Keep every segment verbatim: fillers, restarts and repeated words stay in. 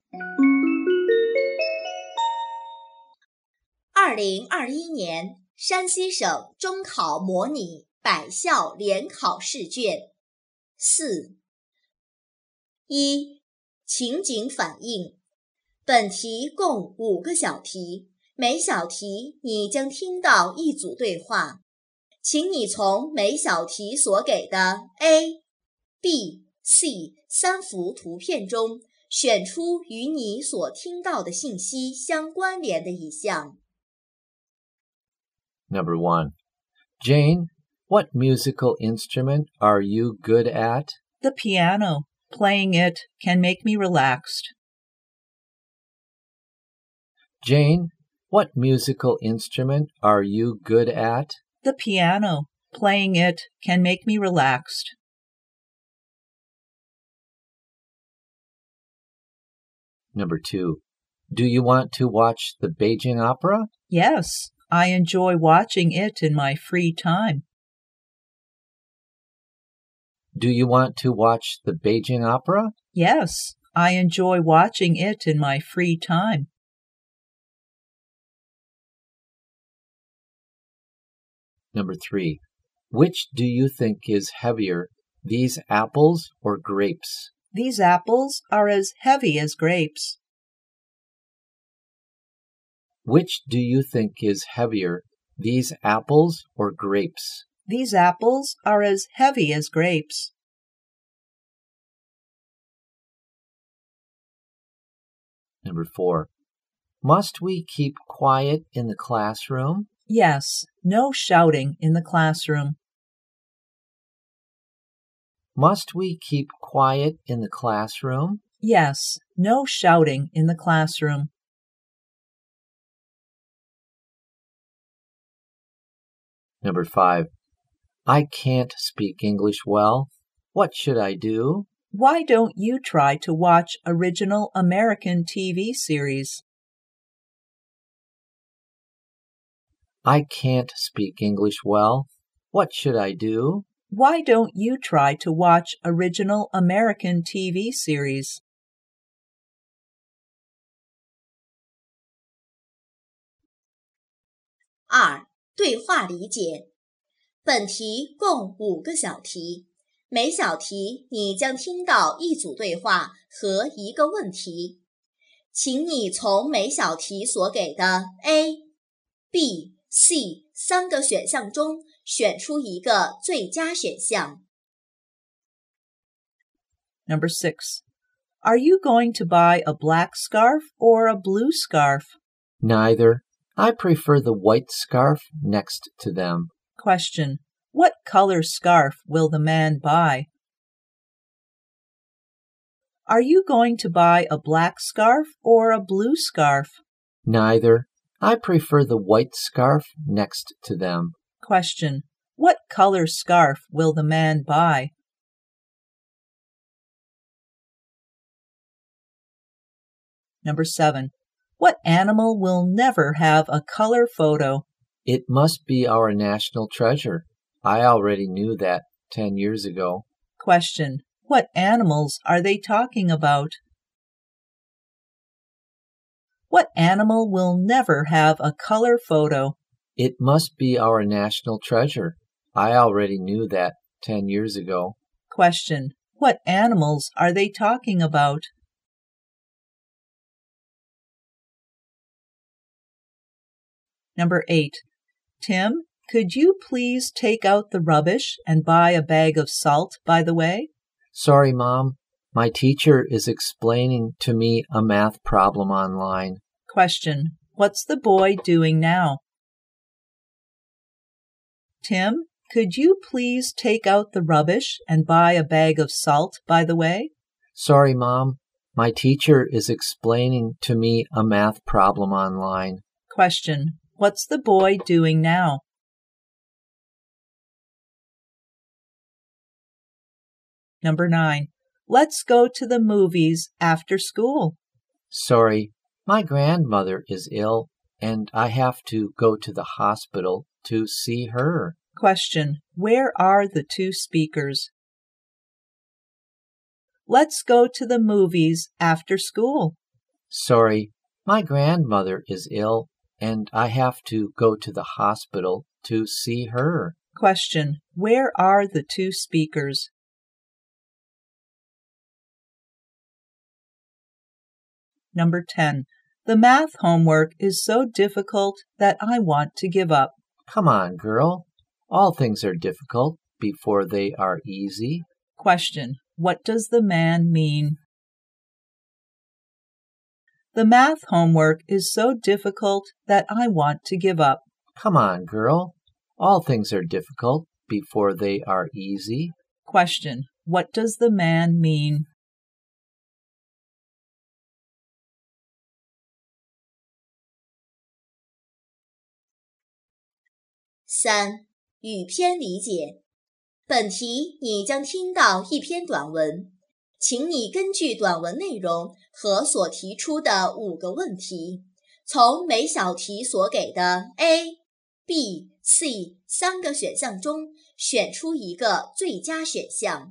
二零二一年山西省中考模拟百校联考试卷四。一、情景反应。本题共五个小题，每小题你将听到一组对话，请你从每小题所给的 A、B、C 三幅图片中选出与你所听到的信息相关联的一项。 Number one. Jane, what musical instrument are you good at? The piano. Playing it can make me relaxed. Jane, what musical instrument are you good at? The piano. Playing it can make me relaxed. Number two. Do you want to watch the Beijing Opera? Yes, I enjoy watching it in my free time. Do you want to watch the Beijing Opera? Yes, I enjoy watching it in my free time. Number three. Which do you think is heavier, these apples or grapes? These apples are as heavy as grapes. Which do you think is heavier, these apples or grapes? These apples are as heavy as grapes. Number four. Must we keep quiet in the classroom? Yes, no shouting in the classroom. Must we keep quiet in the classroom? Yes, no shouting in the classroom. Number five. I can't speak English well. What should I do? Why don't you try to watch original American T V series? I can't speak English well. What should I do? Why don't you try to watch original American T V series? 二、对话理解。本题共五个小题，每小题你将听到一组对话和一个问题，请你从每小题所给的 A、B、C 三个选项中选出一个最佳选项。 Number six. Are you going to buy a black scarf or a blue scarf? Neither. I prefer the white scarf next to them. Question. What color scarf will the man buy? Are you going to buy a black scarf or a blue scarf? Neither. I prefer the white scarf next to them. Question. What color scarf will the man buy? Number seven. What animal will never have a color photo? It must be our national treasure. I already knew that ten years ago. Question. What animals are they talking about? What animal will never have a color photo? It must be our national treasure. I already knew that ten years ago. Question. What animals are they talking about? Number eight. Tim, could you please take out the rubbish and buy a bag of salt by the way? Sorry, Mom. My teacher is explaining to me a math problem online. Question. What's the boy doing now? Tim, could you please take out the rubbish and buy a bag of salt by the way? Sorry, Mom. My teacher is explaining to me a math problem online. Question. What's the boy doing now? Number nine. Let's go to the movies after school. Sorry, my grandmother is ill, and I have to go to the hospital to see her. Question. Where are the two speakers? Let's go to the movies after school. Sorry, my grandmother is ill, and I have to go to the hospital to see her. Question. Where are the two speakers? Number ten. The math homework is so difficult that I want to give up. Come on, girl. All things are difficult before they are easy. Question. What does the man mean? The math homework is so difficult that I want to give up. Come on, girl. All things are difficult before they are easy. Question. What does the man mean? 三、语篇理解。本题你将听到一篇短文，请你根据短文内容和所提出的五个问题，从每小题所给的 A、B、C 三个选项中选出一个最佳选项。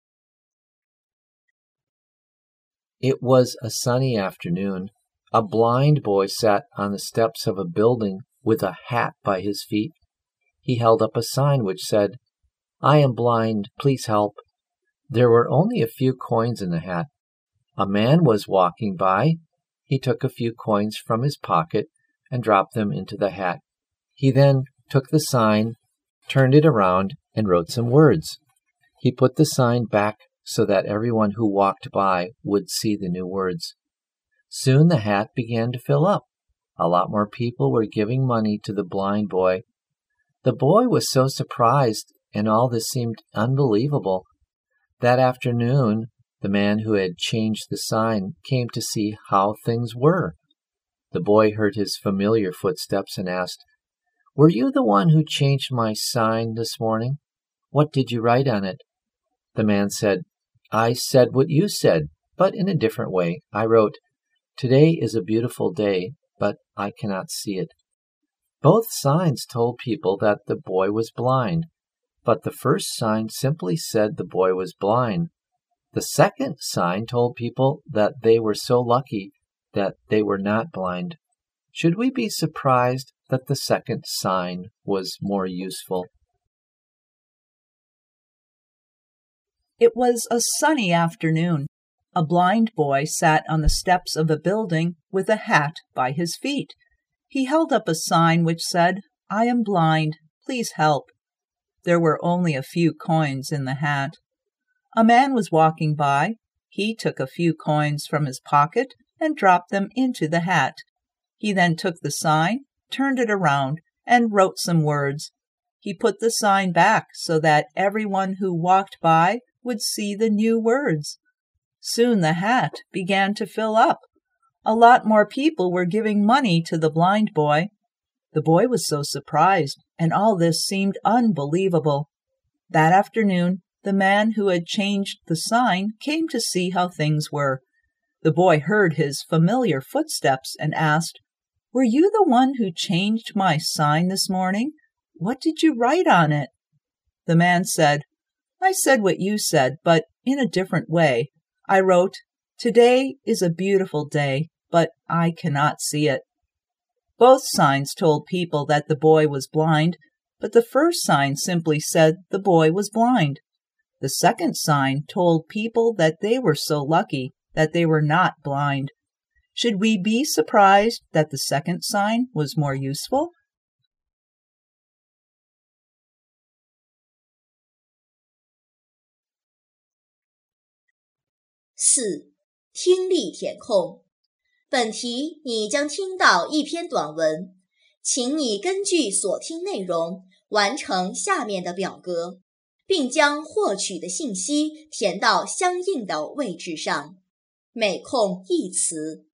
It was a sunny afternoon. A blind boy sat on the steps of a building with a hat by his feet. He held up a sign which said, I am blind, please help. There were only a few coins in the hat. A man was walking by. He took a few coins from his pocket and dropped them into the hat. He then took the sign, turned it around, and wrote some words. He put the sign back so that everyone who walked by would see the new words. Soon the hat began to fill up. A lot more people were giving money to the blind boy. The boy was so surprised, and all this seemed unbelievable. That afternoon, the man who had changed the sign came to see how things were. The boy heard his familiar footsteps and asked, Were you the one who changed my sign this morning? What did you write on it? The man said, I said what you said, but in a different way. I wrote, Today is a beautiful day, but I cannot see it. Both signs told people that the boy was blind, but the first sign simply said the boy was blind. The second sign told people that they were so lucky that they were not blind. Should we be surprised that the second sign was more useful? It was a sunny afternoon. A blind boy sat on the steps of a building with a hat by his feet. He held up a sign which said, I am blind, please help. There were only a few coins in the hat. A man was walking by. He took a few coins from his pocket and dropped them into the hat. He then took the sign, turned it around, and wrote some words. He put the sign back so that everyone who walked by would see the new words. Soon the hat began to fill up. A lot more people were giving money to the blind boy. The boy was so surprised, and all this seemed unbelievable. That afternoon, the man who had changed the sign came to see how things were. The boy heard his familiar footsteps and asked, Were you the one who changed my sign this morning? What did you write on it? The man said, I said what you said, but in a different way. I wrote, Today is a beautiful day, but I cannot see it. Both signs told people that the boy was blind, but the first sign simply said the boy was blind. The second sign told people that they were so lucky that they were not blind. Should we be surprised that the second sign was more useful? 四、听力填空。本题你将听到一篇短文，请你根据所听内容完成下面的表格，并将获取的信息填到相应的位置上。每空一词。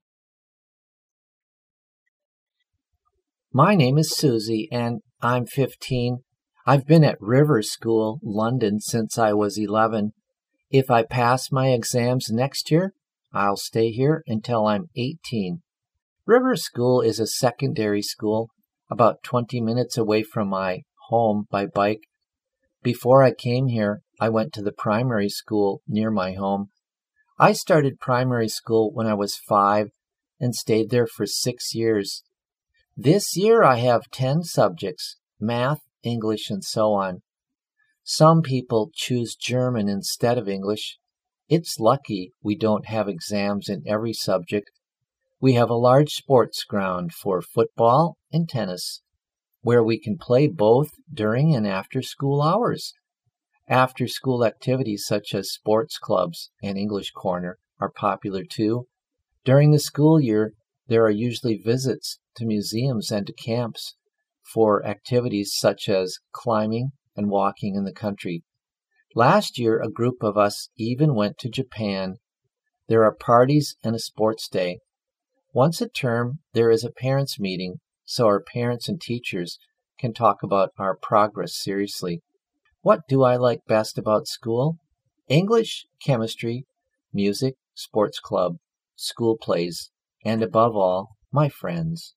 My name is Susie, and I'm fifteen. I've been at River School, London, since I was eleven. If I pass my exams next year, I'll stay here until I'm eighteen. River School is a secondary school, about twenty minutes away from my home by bike. Before I came here, I went to the primary school near my home. I started primary school when I was five, and stayed there for six years. This year I have ten subjects, math, English, and so on. Some people choose German instead of English. It's lucky we don't have exams in every subject. We have a large sports ground for football and tennis, where we can play both during and after school hours. After-school activities such as sports clubs and English Corner are popular too. During the school year, there are usually visits to museums and to camps for activities such as climbing and walking in the country. Last year, a group of us even went to Japan. There are parties and a sports day. Once a term, there is a parents' meeting, so our parents and teachers can talk about our progress seriously. What do I like best about school? English, chemistry, music, sports club, school plays, and above all, my friends.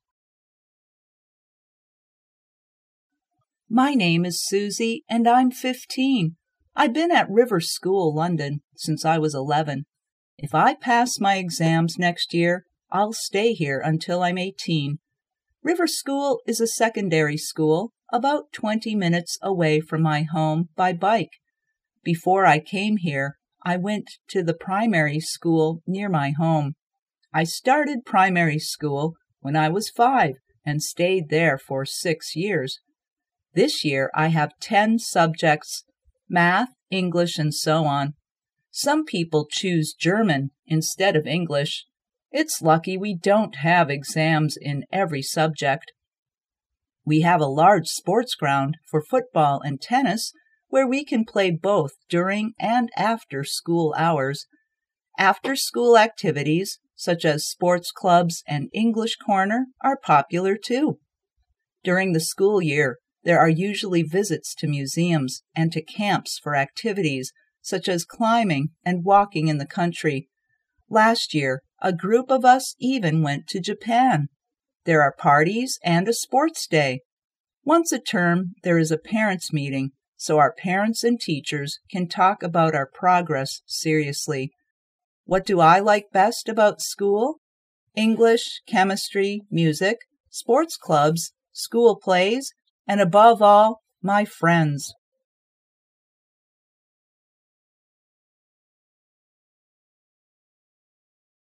My name is Susie, and I'm fifteen. I've been at River School, London, since I was eleven. If I pass my exams next year, I'll stay here until I'm eighteen. River School is a secondary school about twenty minutes away from my home by bike. Before I came here, I went to the primary school near my home. I started primary school when I was five and stayed there for six years. This year I have ten subjects, math, English, and so on. Some people choose German instead of English. It's lucky we don't have exams in every subject. We have a large sports ground for football and tennis where we can play both during and after school hours. After-school activities, such as sports clubs and English Corner, are popular too. During the school year, there are usually visits to museums and to camps for activities such as climbing and walking in the country. Last year, a group of us even went to Japan. There are parties and a sports day. Once a term, there is a parents' meeting, so our parents and teachers can talk about our progress seriously. What do I like best about school? English, chemistry, music, sports clubs, school plays, and above all, my friends.